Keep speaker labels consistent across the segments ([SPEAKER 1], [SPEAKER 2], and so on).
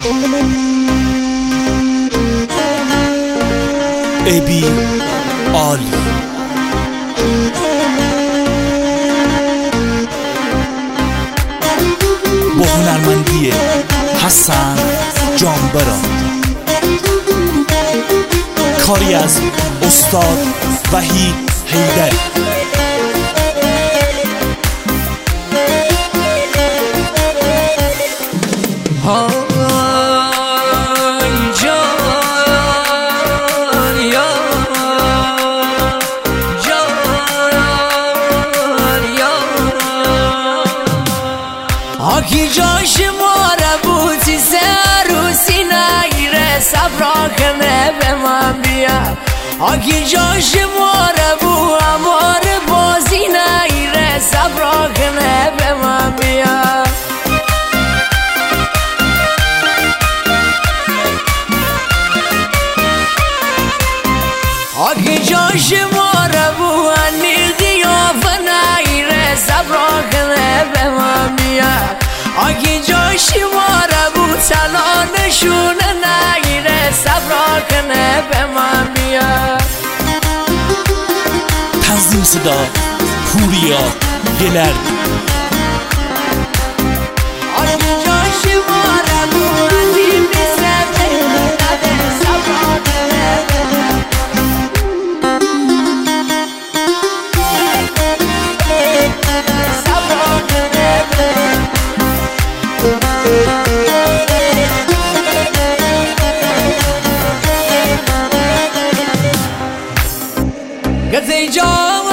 [SPEAKER 1] ابی عالی با هنرمندی حسن جانبران، کاری از استاد وحید حیدری.
[SPEAKER 2] آکی جاش ماره بودی سروسی نگیره صبرا کنه به من بیا. آکی جاش ماره بو امار بازی نگیره صبرا کنه به من بیا. آکی جاش ماره بو انی قیافه نگیره صبرا کنه به من بیا. آگی جاشی ماره بود تلا نشونه نگیره صبرا کنه به من بیا.
[SPEAKER 1] تنظیم صدا پوریا گلر.
[SPEAKER 2] آگی جاشی ماره بود علی میزه نده صبرا کنه به من. صبرا کنه به من. گذی جان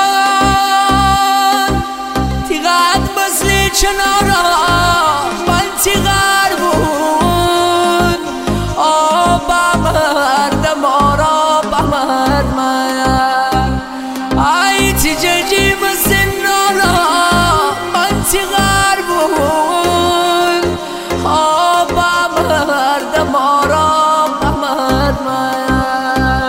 [SPEAKER 2] تیغت مثل چنارا من تیغر بود آبا مرد مارا بمرد من ای تیجی مثل نارا من تیغر بود آبا مرد مارا بمرد من.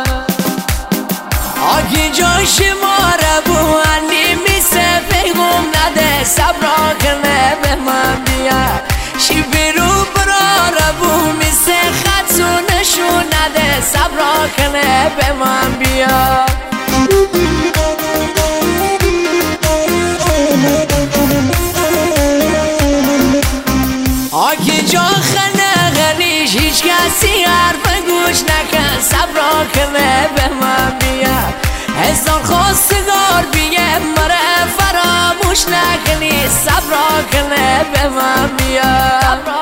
[SPEAKER 2] آگی جاش ماره بو انی میسه پیغم نده صبرا کنه به من بیا. شی برو براره بو میسه خط نشون نده صبرا کنه به من بیا. آگی جا خنه غنیش هیچ کسی حرف گوش نکن صبرا کنه به من بیا. هزار خواستگار بیه مره فراموش نکنی صبرا کنه به من بیا.